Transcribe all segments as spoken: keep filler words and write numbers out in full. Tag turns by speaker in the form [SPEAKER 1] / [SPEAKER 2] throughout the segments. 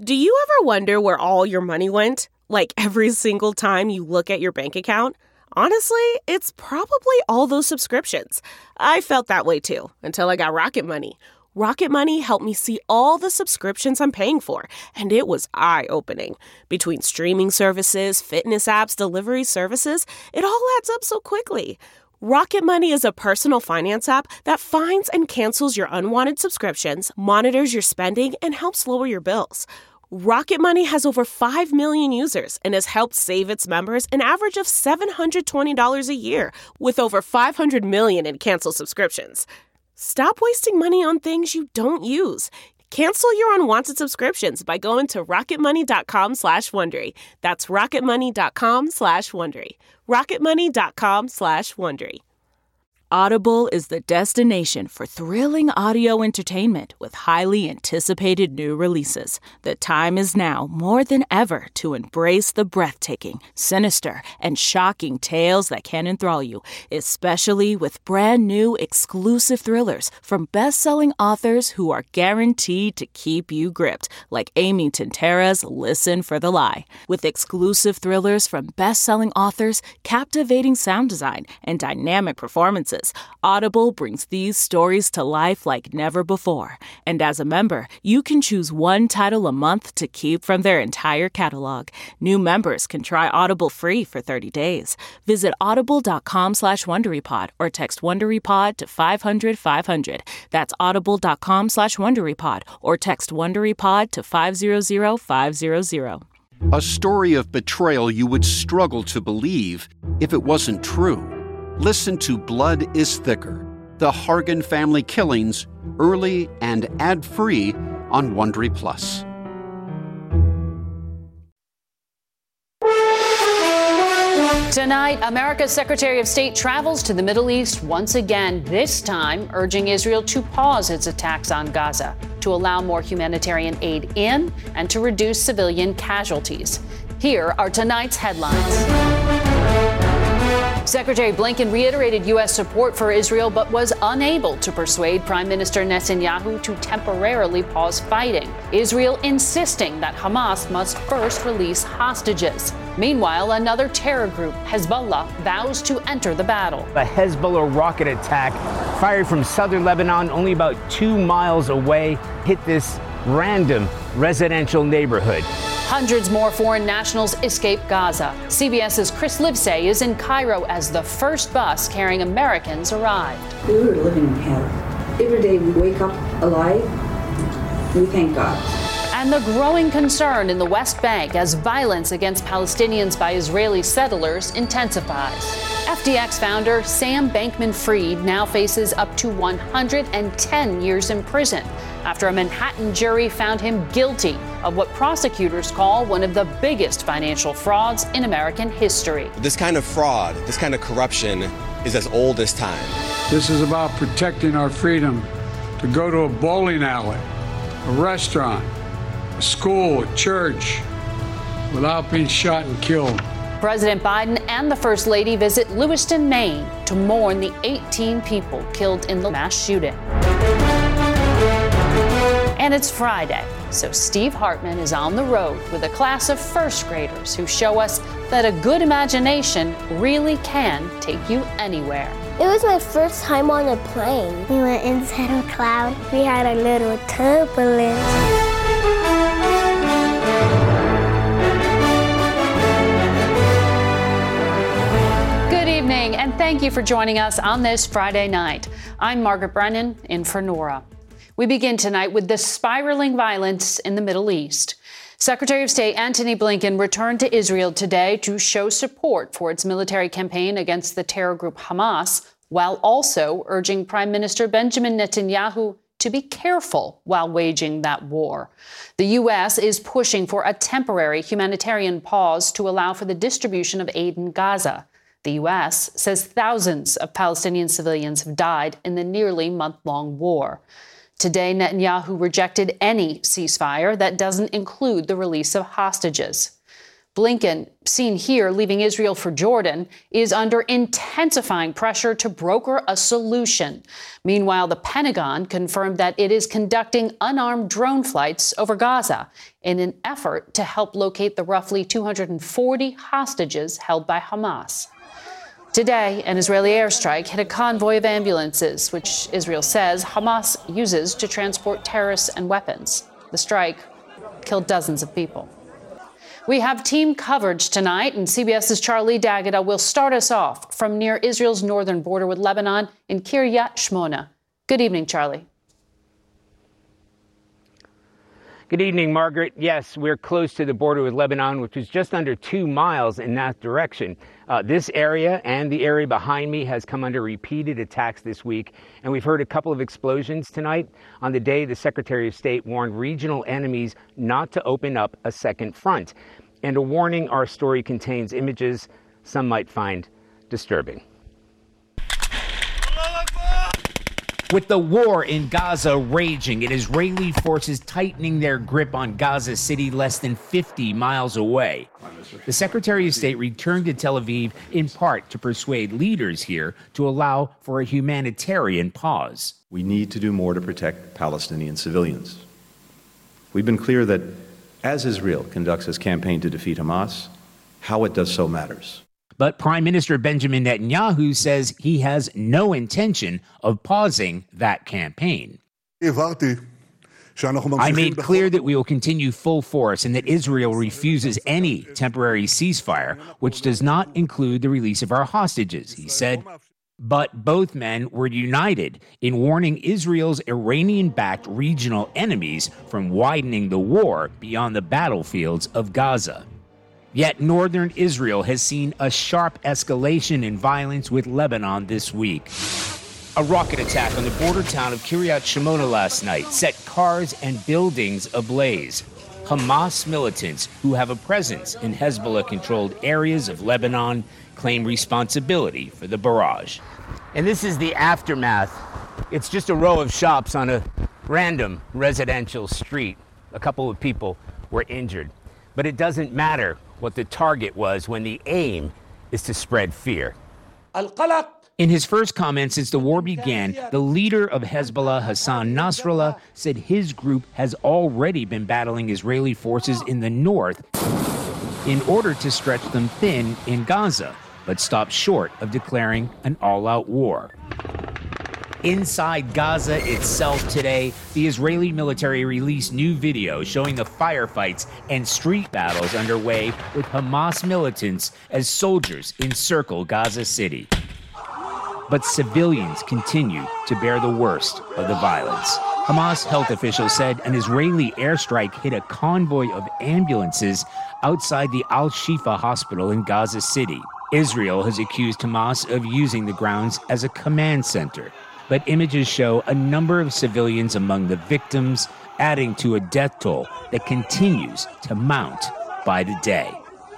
[SPEAKER 1] Do you ever wonder where all your money went? Like every single time you look at your bank account? Honestly, it's probably all those subscriptions. I felt that way too, until I got Rocket Money. Rocket Money helped me see all the subscriptions I'm paying for, and it was eye-opening. Between streaming services, fitness apps, delivery services, it all adds up so quickly. Rocket Money is a personal finance app that finds and cancels your unwanted subscriptions, monitors your spending, and helps lower your bills. Rocket Money has over five million users and has helped save its members an average of seven hundred twenty dollars a year, with over five hundred million in canceled subscriptions. Stop wasting money on things you don't use. Cancel your unwanted subscriptions by going to rocketmoney.com slash Wondery. That's rocketmoney.com slash Wondery. rocketmoney.com slash Wondery. Audible is the destination for thrilling audio entertainment with highly anticipated new releases. The time is now more than ever to embrace the breathtaking, sinister, and shocking tales that can enthrall you, especially with brand new exclusive thrillers from best-selling authors who are guaranteed to keep you gripped, like Amy Tintera's Listen for the Lie. With exclusive thrillers from best-selling authors, captivating sound design, and dynamic performances, Audible brings these stories to life like never before. And as a member, you can choose one title a month to keep from their entire catalog. New members can try Audible free for thirty days. Visit audible.com slash WonderyPod or text WonderyPod to five hundred five hundred. That's audible.com slash WonderyPod or text WonderyPod to five hundred five hundred.
[SPEAKER 2] A story of betrayal you would struggle to believe if it wasn't true. Listen to Blood is Thicker, The Hargan Family Killings, early and ad-free on Wondery Plus.
[SPEAKER 3] Tonight, America's Secretary of State travels to the Middle East once again, this time urging Israel to pause its attacks on Gaza, to allow more humanitarian aid in, and to reduce civilian casualties. Here are tonight's headlines. Secretary Blinken reiterated U S support for Israel, but was unable to persuade Prime Minister Netanyahu to temporarily pause fighting. Israel insisting that Hamas must first release hostages. Meanwhile, another terror group, Hezbollah, vows to enter the battle.
[SPEAKER 4] A Hezbollah rocket attack fired from southern Lebanon, only about two miles away, hit this random residential neighborhood.
[SPEAKER 3] Hundreds more foreign nationals escape Gaza. CBS's Chris Livesay is in Cairo as the first bus carrying Americans arrived.
[SPEAKER 5] We were living in hell. Every day we wake up alive, we thank God.
[SPEAKER 3] And the growing concern in the West Bank as violence against Palestinians by Israeli settlers intensifies. F T X founder Sam Bankman-Fried now faces up to one hundred ten years in prison after a Manhattan jury found him guilty of what prosecutors call one of the biggest financial frauds in American history.
[SPEAKER 6] This kind of fraud, this kind of corruption is as old as time.
[SPEAKER 7] This is about protecting our freedom to go to a bowling alley, a restaurant, a school, a church, without being shot and killed.
[SPEAKER 3] President Biden and the First Lady visit Lewiston, Maine to mourn the eighteen people killed in the mass shooting. And it's Friday, so Steve Hartman is on the road with a class of first graders who show us that a good imagination really can take you anywhere.
[SPEAKER 8] It was my first time on a plane. We went inside a cloud. We had a little turbulence.
[SPEAKER 3] And thank you for joining us on this Friday night. I'm Margaret Brennan, in for Nora. We begin tonight with the spiraling violence in the Middle East. Secretary of State Antony Blinken returned to Israel today to show support for its military campaign against the terror group Hamas, while also urging Prime Minister Benjamin Netanyahu to be careful while waging that war. The U S is pushing for a temporary humanitarian pause to allow for the distribution of aid in Gaza. The U S says thousands of Palestinian civilians have died in the nearly month-long war. Today, Netanyahu rejected any ceasefire that doesn't include the release of hostages. Blinken, seen here leaving Israel for Jordan, is under intensifying pressure to broker a solution. Meanwhile, the Pentagon confirmed that it is conducting unarmed drone flights over Gaza in an effort to help locate the roughly two hundred forty hostages held by Hamas. Today, an Israeli airstrike hit a convoy of ambulances, which Israel says Hamas uses to transport terrorists and weapons. The strike killed dozens of people. We have team coverage tonight, and CBS's Charlie D'Agata will start us off from near Israel's northern border with Lebanon in Kiryat Shmona. Good evening, Charlie.
[SPEAKER 4] Good evening, Margaret. Yes, we're close to the border with Lebanon, which is just under two miles in that direction. Uh, this area and the area behind me has come under repeated attacks this week, and we've heard a couple of explosions tonight. On the day, the Secretary of State warned regional enemies not to open up a second front. And a warning, our story contains images some might find disturbing.
[SPEAKER 9] With the war in Gaza raging and Israeli forces tightening their grip on Gaza City less than fifty miles away, the Secretary of State returned to Tel Aviv in part to persuade leaders here to allow for a humanitarian pause.
[SPEAKER 10] We need to do more to protect Palestinian civilians. We've been clear that as Israel conducts its campaign to defeat Hamas, how it does so matters.
[SPEAKER 9] But Prime Minister Benjamin Netanyahu says he has no intention of pausing that campaign. I made clear that we will continue full force and that Israel refuses any temporary ceasefire, which does not include the release of our hostages, he said. But both men were united in warning Israel's Iranian-backed regional enemies from widening the war beyond the battlefields of Gaza. Yet northern Israel has seen a sharp escalation in violence with Lebanon this week. A rocket attack on the border town of Kiryat Shmona last night set cars and buildings ablaze. Hamas militants who have a presence in Hezbollah-controlled areas of Lebanon claim responsibility for the barrage.
[SPEAKER 4] And this is the aftermath. It's just a row of shops on a random residential street. A couple of people were injured. But it doesn't matter what the target was when the aim is to spread fear.
[SPEAKER 9] In his first comment since the war began, the leader of Hezbollah, Hassan Nasrallah, said his group has already been battling Israeli forces in the north in order to stretch them thin in Gaza, but stopped short of declaring an all-out war. Inside Gaza itself today, the Israeli military released new video showing the firefights and street battles underway with Hamas militants as soldiers encircle Gaza City. But civilians continue to bear the worst of the violence. Hamas health officials said an Israeli airstrike hit a convoy of ambulances outside the Al-Shifa hospital in Gaza City. Israel has accused Hamas of using the grounds as a command center. But images show a number of civilians among the victims, adding to a death toll that continues to mount by the day.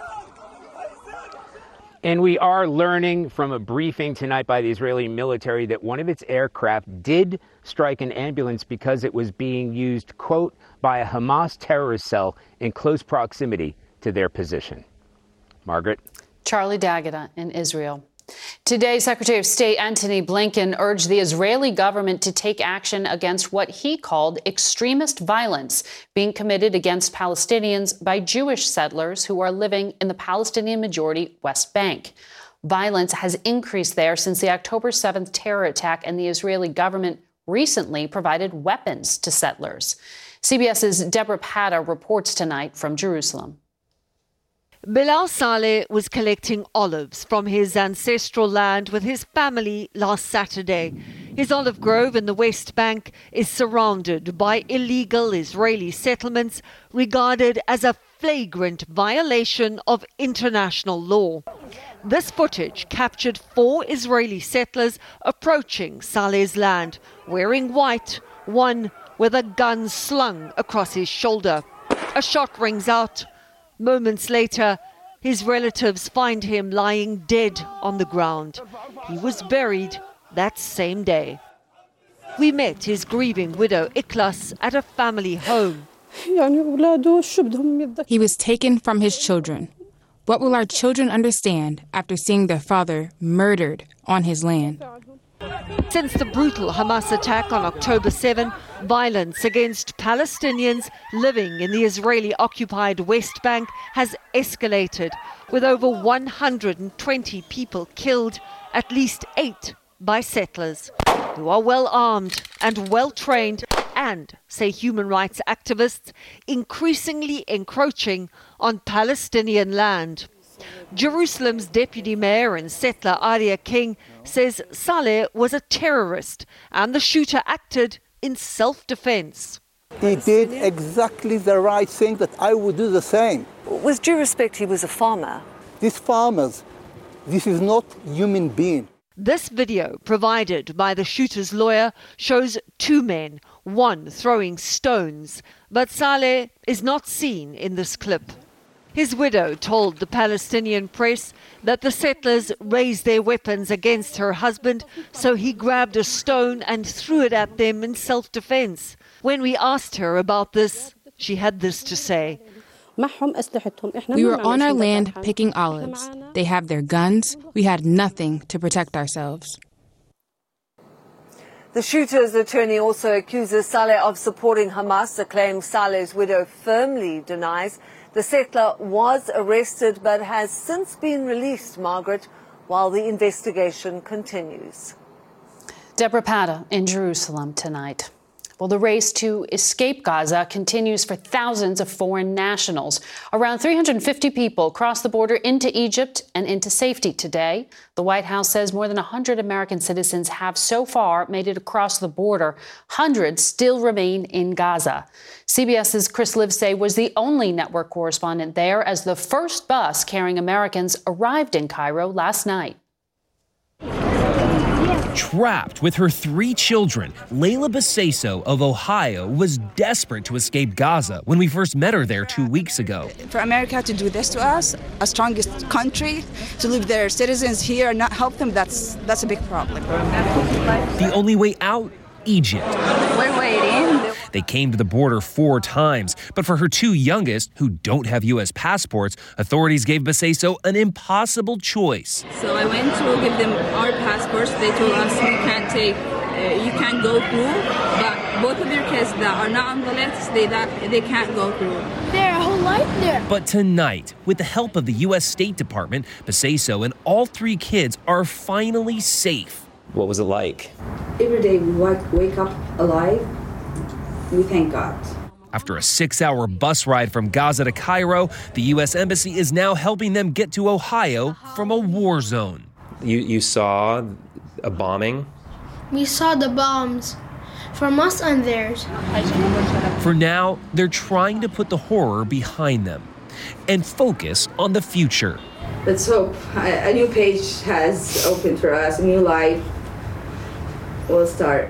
[SPEAKER 4] And we are learning from a briefing tonight by the Israeli military that one of its aircraft did strike an ambulance because it was being used, quote, by a Hamas terrorist cell in close proximity to their position. Margaret?
[SPEAKER 3] Charlie D'Agata in Israel. Today, Secretary of State Antony Blinken urged the Israeli government to take action against what he called extremist violence being committed against Palestinians by Jewish settlers who are living in the Palestinian-majority West Bank. Violence has increased there since the October seventh terror attack, and the Israeli government recently provided weapons to settlers. CBS's Deborah Patta reports tonight from Jerusalem.
[SPEAKER 11] Bilal Saleh was collecting olives from his ancestral land with his family last Saturday. His olive grove in the West Bank is surrounded by illegal Israeli settlements regarded as a flagrant violation of international law. This footage captured four Israeli settlers approaching Saleh's land, wearing white, one with a gun slung across his shoulder. A shot rings out. Moments later, his relatives find him lying dead on the ground. He was buried that same day. We met his grieving widow Ikhlas at a family home.
[SPEAKER 12] He was taken from his children. What will our children understand after seeing their father murdered on his land?
[SPEAKER 11] Since the brutal Hamas attack on October seventh, violence against Palestinians living in the Israeli-occupied West Bank has escalated, with over one hundred twenty people killed, at least eight by settlers, who are well armed and well trained and, say human rights activists, increasingly encroaching on Palestinian land. Jerusalem's deputy mayor and settler Aria King says Saleh was a terrorist and the shooter acted in self-defense.
[SPEAKER 13] He did exactly the right thing, that I would do the same.
[SPEAKER 14] With due respect, he was a farmer.
[SPEAKER 13] These farmers, this is not human being.
[SPEAKER 11] This video, provided by the shooter's lawyer, shows two men, one throwing stones, but Saleh is not seen in this clip. His widow told the Palestinian press that the settlers raised their weapons against her husband, so he grabbed a stone and threw it at them in self-defense. When we asked her about this, she had this to say.
[SPEAKER 12] We were on our land picking olives. They have their guns. We had nothing to protect ourselves.
[SPEAKER 14] The shooter's attorney also accuses Saleh of supporting Hamas, a claim Saleh's widow firmly denies. The settler was arrested but has since been released, Margaret, while the investigation continues.
[SPEAKER 3] Deborah Patta in Jerusalem tonight. Well, the race to escape Gaza continues for thousands of foreign nationals. Around three hundred fifty people crossed the border into Egypt and into safety today. The White House says more than one hundred American citizens have so far made it across the border. Hundreds still remain in Gaza. CBS's Chris Livesay was the only network correspondent there as the first bus carrying Americans arrived in Cairo last night.
[SPEAKER 15] Trapped with her three children, Layla Baseso of Ohio was desperate to escape Gaza when we first met her there two weeks ago.
[SPEAKER 16] For America to do this to us, a strongest country, to leave their citizens here and not help them, that's that's a big problem.
[SPEAKER 15] The only way out? Egypt.
[SPEAKER 16] We're waiting.
[SPEAKER 15] They came to the border four times, but for her two youngest, who don't have U S passports, authorities gave Baseso an impossible choice.
[SPEAKER 17] So I went to give them our passports. They told us we can't take, uh, you can't go through, but both of their kids that are not on the list, they, that, they can't go through.
[SPEAKER 8] Their whole life there.
[SPEAKER 15] But tonight, with the help of the U S State Department, Baseso and all three kids are finally safe.
[SPEAKER 18] What was it like?
[SPEAKER 5] Every day we wake up alive. We thank God.
[SPEAKER 15] After a six-hour bus ride from Gaza to Cairo, the U S Embassy is now helping them get to Ohio from a war zone.
[SPEAKER 18] You, you saw a bombing?
[SPEAKER 8] We saw the bombs from us and theirs.
[SPEAKER 15] For now, they're trying to put the horror behind them and focus on the future.
[SPEAKER 5] Let's hope a, a new page has opened for us, a new life will start.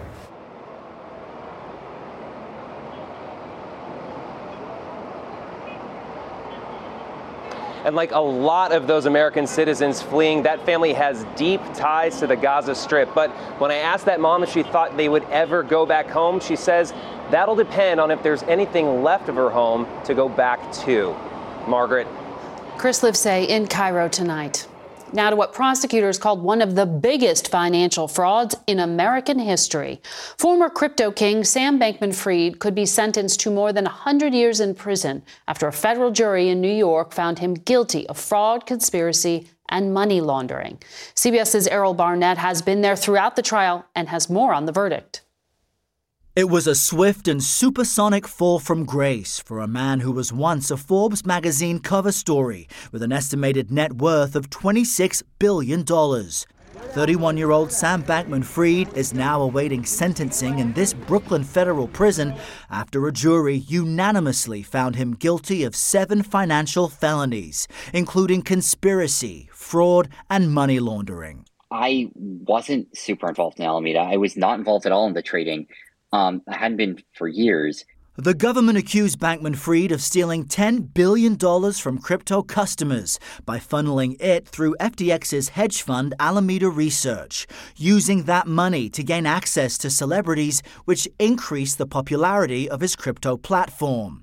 [SPEAKER 18] And like a lot of those American citizens fleeing, that family has deep ties to the Gaza Strip. But when I asked that mom if she thought they would ever go back home, she says that'll depend on if there's anything left of her home to go back to. Margaret.
[SPEAKER 3] Chris Livesay in Cairo tonight. Now to what prosecutors called one of the biggest financial frauds in American history. Former crypto king Sam Bankman-Fried could be sentenced to more than one hundred years in prison after a federal jury in New York found him guilty of fraud, conspiracy, and money laundering. CBS's Errol Barnett has been there throughout the trial and has more on the verdict.
[SPEAKER 19] It was a swift and supersonic fall from grace for a man who was once a Forbes magazine cover story with an estimated net worth of twenty-six billion dollars. thirty-one-year-old Sam Bankman-Fried is now awaiting sentencing in this Brooklyn federal prison after a jury unanimously found him guilty of seven financial felonies, including conspiracy, fraud, and money laundering.
[SPEAKER 20] I wasn't super involved in Alameda. I was not involved at all in the trading. Um, I hadn't been for years.
[SPEAKER 19] The government accused Bankman-Fried of stealing ten billion dollars from crypto customers by funneling it through F T X's hedge fund Alameda Research, using that money to gain access to celebrities, which increased the popularity of his crypto platform.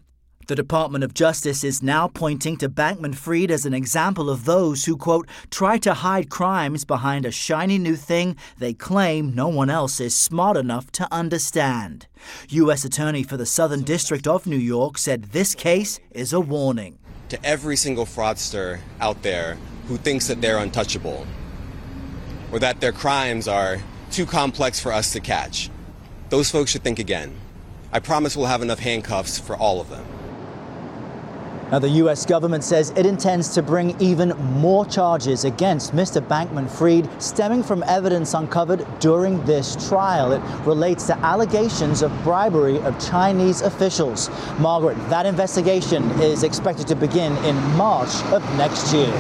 [SPEAKER 19] The Department of Justice is now pointing to Bankman-Fried as an example of those who, quote, try to hide crimes behind a shiny new thing they claim no one else is smart enough to understand. U S Attorney for the Southern District of New York said this case is a warning.
[SPEAKER 6] To every single fraudster out there who thinks that they're untouchable or that their crimes are too complex for us to catch, those folks should think again. I promise we'll have enough handcuffs for all of them.
[SPEAKER 19] Now, the U S government says it intends to bring even more charges against Mister Bankman-Fried, stemming from evidence uncovered during this trial. It relates to allegations of bribery of Chinese officials. Margaret, that investigation is expected to begin in March of next year.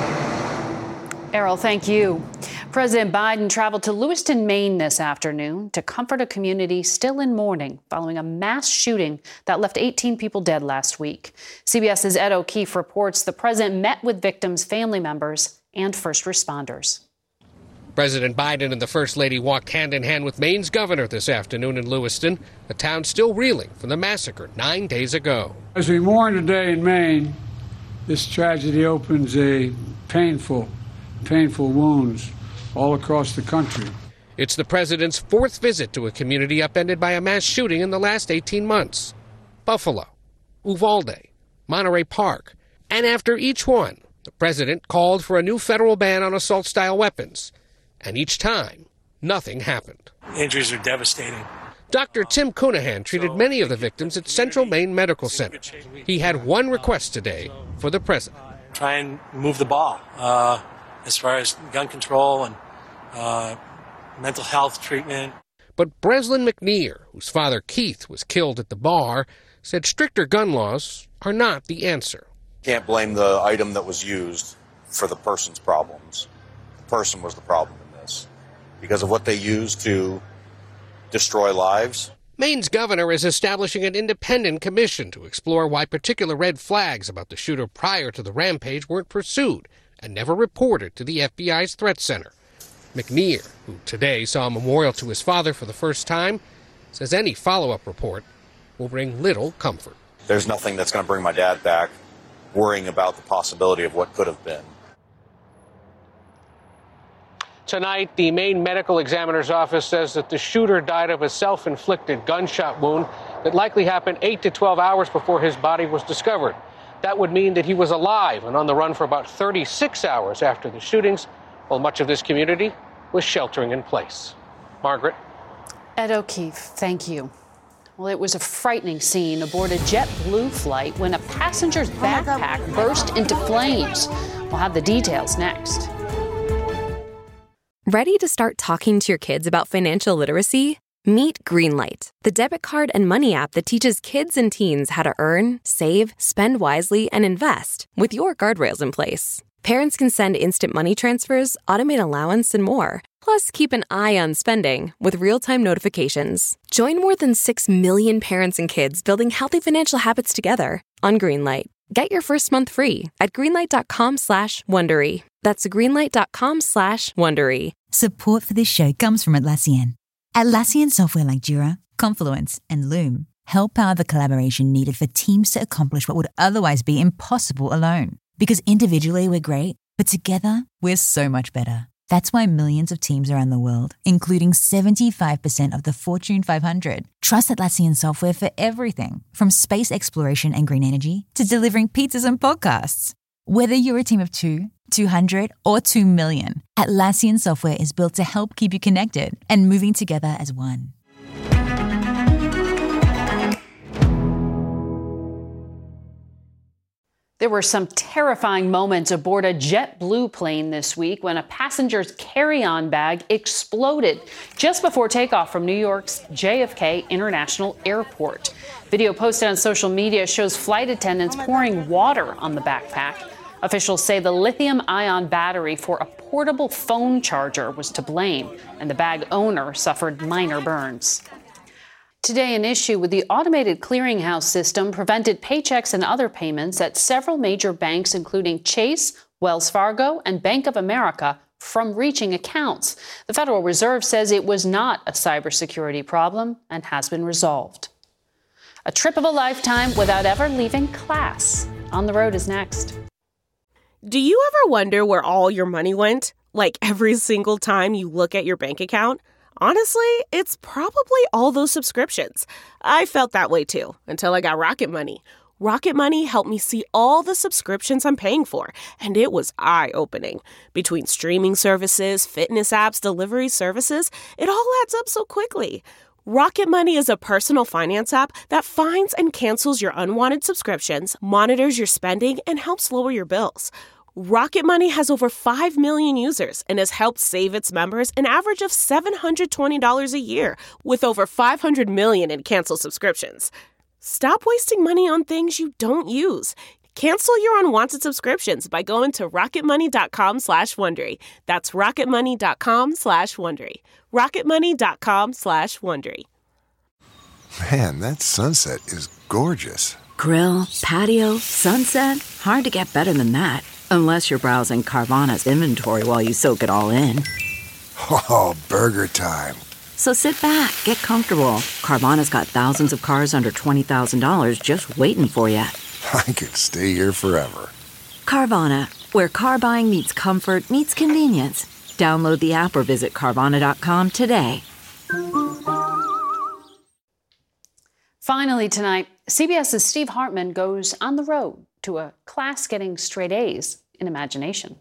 [SPEAKER 3] Errol, thank you. President Biden traveled to Lewiston, Maine this afternoon to comfort a community still in mourning following a mass shooting that left eighteen people dead last week. CBS's Ed O'Keefe reports the president met with victims' family members and first responders.
[SPEAKER 21] President Biden and the First Lady walked hand in hand with Maine's governor this afternoon in Lewiston, a town still reeling from the massacre nine days ago.
[SPEAKER 7] As we mourn today in Maine, this tragedy opens a painful, painful wounds all across the country.
[SPEAKER 21] It's the president's fourth visit to a community upended by a mass shooting in the last eighteen months. Buffalo, Uvalde, Monterey Park. And after each one, the president called for a new federal ban on assault-style weapons. And each time, nothing happened.
[SPEAKER 22] Injuries are devastating.
[SPEAKER 21] Doctor Tim Cunahan treated many of the victims at Central Maine Medical Center. He had one request today for the president.
[SPEAKER 22] Try and move the ball uh, as far as gun control and uh, mental health treatment.
[SPEAKER 21] But Breslin McNear, whose father Keith was killed at the bar, said stricter gun laws are not the answer.
[SPEAKER 23] Can't blame the item that was used for the person's problems. The person was the problem in this because of what they used to destroy lives.
[SPEAKER 21] Maine's governor is establishing an independent commission to explore why particular red flags about the shooter prior to the rampage weren't pursued and never reported to the F B I's threat center. McNear, who today saw a memorial to his father for the first time, says any follow-up report will bring little comfort.
[SPEAKER 23] There's nothing that's going to bring my dad back, worrying about the possibility of what could have been.
[SPEAKER 21] Tonight, the Maine Medical Examiner's Office says that the shooter died of a self-inflicted gunshot wound that likely happened eight to twelve hours before his body was discovered. That would mean that he was alive and on the run for about thirty-six hours after the shootings, while much of this community was sheltering in place. Margaret.
[SPEAKER 3] Ed O'Keefe, thank you. Well, it was a frightening scene aboard a JetBlue flight when a passenger's backpack burst into flames. We'll have the details next.
[SPEAKER 24] Ready to start talking to your kids about financial literacy? Meet Greenlight, the debit card and money app that teaches kids and teens how to earn, save, spend wisely, and invest with your guardrails in place. Parents can send instant money transfers, automate allowance, and more. Plus, keep an eye on spending with real-time notifications. Join more than six million parents and kids building healthy financial habits together on Greenlight. Get your first month free at greenlight.com slash Wondery. That's greenlight.com slash Wondery.
[SPEAKER 25] Support for this show comes from Atlassian. Atlassian software like Jira, Confluence, and Loom help power the collaboration needed for teams to accomplish what would otherwise be impossible alone. Because individually we're great, but together we're so much better. That's why millions of teams around the world, including seventy-five percent of the Fortune five hundred, trust Atlassian software for everything from space exploration and green energy to delivering pizzas and podcasts. Whether you're a team of two, two hundred, or two million, Atlassian software is built to help keep you connected and moving together as one.
[SPEAKER 3] There were some terrifying moments aboard a JetBlue plane this week when a passenger's carry-on bag exploded just before takeoff from New York's J F K International Airport. Video posted on social media shows flight attendants pouring water on the backpack. Officials say the lithium-ion battery for a portable phone charger was to blame, and the bag owner suffered minor burns. Today, an issue with the automated clearinghouse system prevented paychecks and other payments at several major banks, including Chase, Wells Fargo, and Bank of America, from reaching accounts. The Federal Reserve says it was not a cybersecurity problem and has been resolved. A trip of a lifetime without ever leaving class. On the Road is next.
[SPEAKER 1] Do you ever wonder where all your money went? Like every single time you look at your bank account? Honestly, it's probably all those subscriptions. I felt that way too, until I got Rocket Money. Rocket Money helped me see all the subscriptions I'm paying for, and it was eye-opening. Between streaming services, fitness apps, delivery services, it all adds up so quickly. Rocket Money is a personal finance app that finds and cancels your unwanted subscriptions, monitors your spending, and helps lower your bills. Rocket Money has over five million users and has helped save its members an average of seven hundred twenty dollars a year, with over five hundred million in canceled subscriptions. Stop wasting money on things you don't use. Cancel your unwanted subscriptions by going to rocketmoney.com slash Wondery. That's rocketmoney.com slash Wondery. rocketmoney.com slash Wondery.
[SPEAKER 2] Man, that sunset is gorgeous.
[SPEAKER 4] Grill, patio, sunset. Hard to get better than that. Unless you're browsing Carvana's inventory while you soak it all in.
[SPEAKER 2] Oh, burger time.
[SPEAKER 4] So sit back, get comfortable. Carvana's got thousands of cars under twenty thousand dollars just waiting for you.
[SPEAKER 2] I could stay here forever.
[SPEAKER 4] Carvana, where car buying meets comfort, meets convenience. Download the app or visit Carvana dot com today.
[SPEAKER 3] Finally tonight, CBS's Steve Hartman goes on the road to a class getting straight A's in imagination.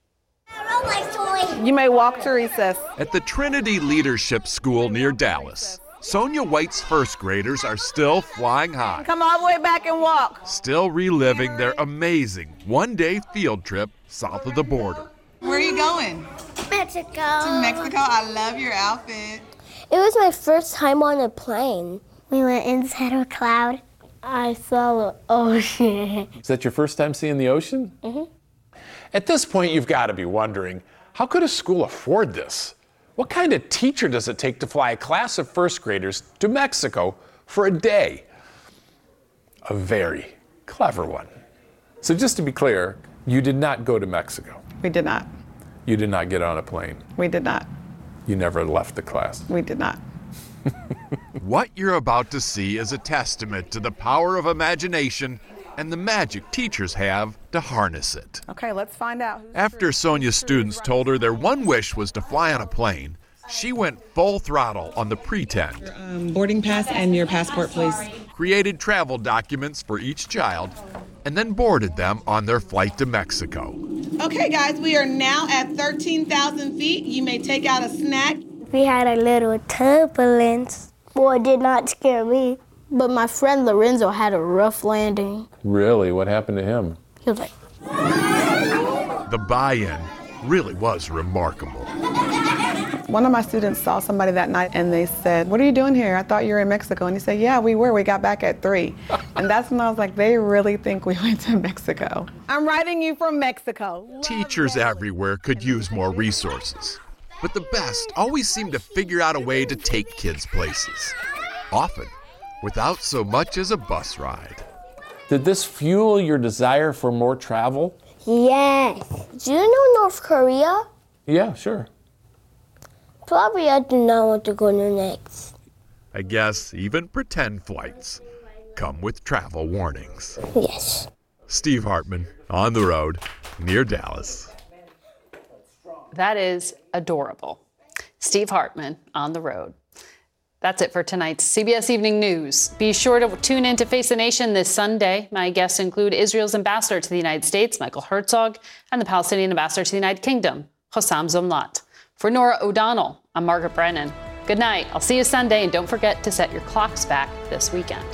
[SPEAKER 9] You may walk to recess.
[SPEAKER 10] At the Trinity Leadership School near Dallas, Sonia White's first graders are still flying high.
[SPEAKER 9] Come all the way back and walk.
[SPEAKER 10] Still reliving their amazing one-day field trip south of the border.
[SPEAKER 26] Where are you going?
[SPEAKER 8] Mexico.
[SPEAKER 26] To Mexico? I love your outfit.
[SPEAKER 8] It was my first time on a plane. We went inside a cloud. I saw the ocean.
[SPEAKER 27] Is that your first time seeing the ocean?
[SPEAKER 8] Mm-hmm.
[SPEAKER 27] At this point, you've got to be wondering, how could a school afford this? What kind of teacher does it take to fly a class of first graders to Mexico for a day? A very clever one. So just to be clear, you did not go to Mexico.
[SPEAKER 9] We did not.
[SPEAKER 27] You did not get on a plane.
[SPEAKER 9] We did not.
[SPEAKER 27] You never left the class.
[SPEAKER 9] We did not.
[SPEAKER 10] What you're about to see is a testament to the power of imagination and the magic teachers have to harness it.
[SPEAKER 9] Okay, let's find out.
[SPEAKER 10] After Sonia's students told her their one wish was to fly on a plane, she went full throttle on the pretend.
[SPEAKER 28] Your, um, boarding pass and your passport, please.
[SPEAKER 10] Created travel documents for each child, and then boarded them on their flight to Mexico.
[SPEAKER 26] Okay, guys, we are now at thirteen thousand feet. You may take out a snack.
[SPEAKER 8] We had a little turbulence. Boy, it did not scare me. But my friend Lorenzo had a rough landing.
[SPEAKER 27] Really? What happened to him?
[SPEAKER 8] He was like...
[SPEAKER 10] The buy-in really was remarkable.
[SPEAKER 9] One of my students saw somebody that night and they said, "What are you doing here? I thought you were in Mexico." And he said, "Yeah, we were. We got back at three." And that's when I was like, they really think we went to Mexico. I'm writing you from Mexico.
[SPEAKER 10] Teachers everywhere could use more resources. But the best always seem to figure out a way to take kids places. Often without so much as a bus ride.
[SPEAKER 27] Did this fuel your desire for more travel?
[SPEAKER 8] Yes. Do you know North Korea?
[SPEAKER 27] Yeah, sure.
[SPEAKER 8] Probably I do not want to go there next.
[SPEAKER 10] I guess even pretend flights come with travel warnings.
[SPEAKER 8] Yes.
[SPEAKER 10] Steve Hartman, on the road, near Dallas.
[SPEAKER 3] That is adorable. Steve Hartman, on the road. That's it for tonight's C B S Evening News. Be sure to tune in to Face the Nation this Sunday. My guests include Israel's ambassador to the United States, Michael Herzog, and the Palestinian ambassador to the United Kingdom, Hossam Zomlot. For Nora O'Donnell, I'm Margaret Brennan. Good night. I'll see you Sunday, and don't forget to set your clocks back this weekend.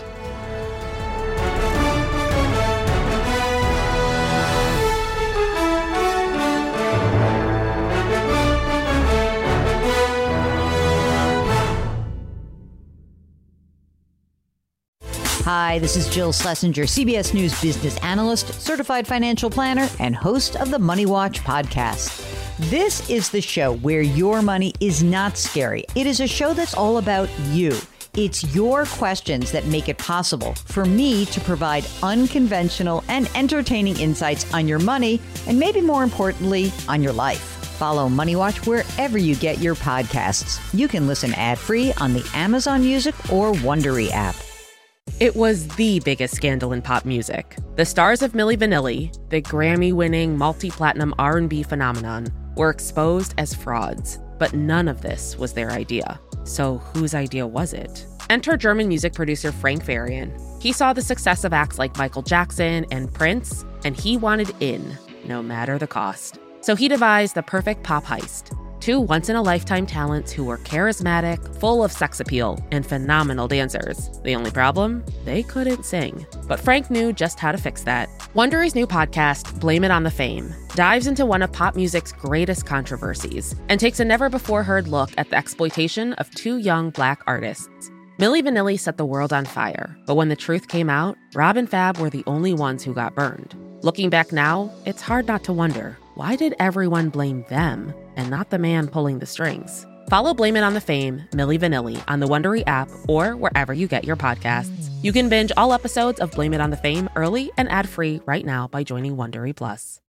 [SPEAKER 29] Hi, this is Jill Schlesinger, C B S News business analyst, certified financial planner, and host of the Money Watch podcast. This is the show where your money is not scary. It is a show that's all about you. It's your questions that make it possible for me to provide unconventional and entertaining insights on your money, and maybe more importantly, on your life. Follow Money Watch wherever you get your podcasts. You can listen ad-free on the Amazon Music or Wondery app.
[SPEAKER 1] It was the biggest scandal in pop music. The stars of Milli Vanilli, the Grammy-winning multi-platinum R and B phenomenon, were exposed as frauds. But none of this was their idea. So whose idea was it? Enter German music producer Frank Farian. He saw the success of acts like Michael Jackson and Prince, and he wanted in, no matter the cost. So he devised the perfect pop heist. Two once-in-a-lifetime talents who were charismatic, full of sex appeal, and phenomenal dancers. The only problem? They couldn't sing. But Frank knew just how to fix that. Wondery's new podcast, Blame It on the Fame, dives into one of pop music's greatest controversies and takes a never-before-heard look at the exploitation of two young Black artists. Milli Vanilli set the world on fire, but when the truth came out, Rob and Fab were the only ones who got burned. Looking back now, it's hard not to wonder, why did everyone blame them and not the man pulling the strings? Follow Blame It on the Fame, Milli Vanilli, on the Wondery app or wherever you get your podcasts. You can binge all episodes of Blame It on the Fame early and ad-free right now by joining Wondery Plus.